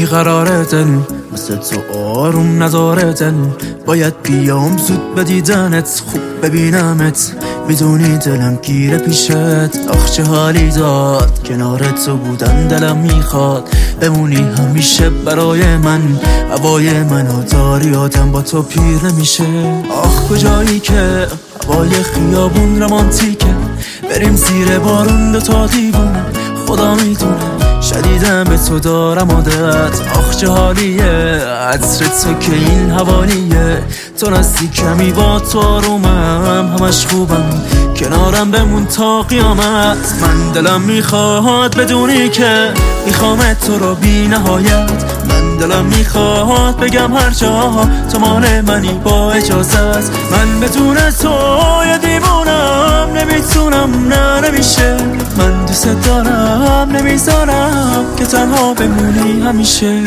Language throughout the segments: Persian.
بیقرار دل، مثل تو آروم نداره دل. باید بیام زود به دیدنت، خوب ببینمت. میدونی دلم گیره پیشت، آخ چه حالی داد کنار تو بودن. دلم میخواد بمونی همیشه برای من. هوای منو داری آدم با تو پیر نمیشه. آخ کجایی که هوای خیابون رمانتیکه، بریم زیر بارون دوتا دیوونه. خدا میدونه شدیدم به تو دارم عادت. آخ چه حالیه عطر تو که این حوالیه. تو نزدیکمی با تو آرومم، همش خوبم کنارم بمون تا قیامت. من دلم میخواد بدونی که میخوامت تو رو بی نهایت. من دلم میخواد بگم هر جا تو مال منی با اجازت. من بدون تو یه دیوونم، نمیتونم نه نمیشه. من دوست دارم نمیذارم که تنها بمونی همیشه.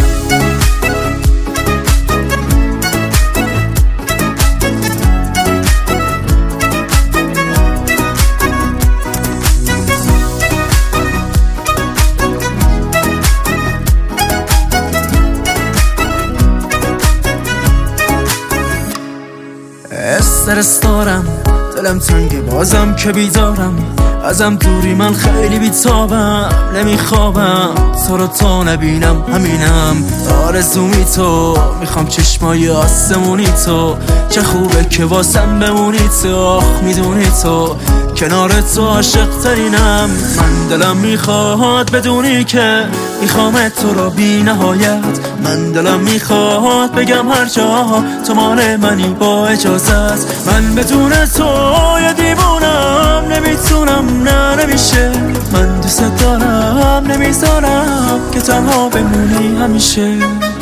استرس دارم، دلم تنگه بازم که بیدارم. ازم دوری من خیلی بیتابم، نمیخوابم تو رو تا نبینم. همینم آرزومی تو، میخوام چشمای آسمونی تو. چه خوبه که واسم بمونی تو، آخ میدونی تو کنار تو عاشق ترینم. من دلم میخواد بدونی که میخوام تو رو بی نهایت. من دلم میخواد بگم هر جا تو مال منی با اجازت. من بدون تو یه دیوونم، نمیتونم نه نمیشه. من دوست دارم نمیذارم که تنها بمونی همیشه.